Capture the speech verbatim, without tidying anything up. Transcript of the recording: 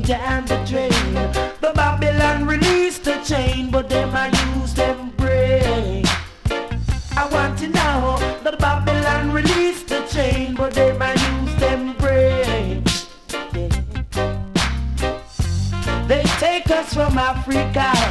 meter and the train. The Babylon released the chain, but them I use them brain. I want to know that Babylon released the chain, but them I use them brain. They take us from Africa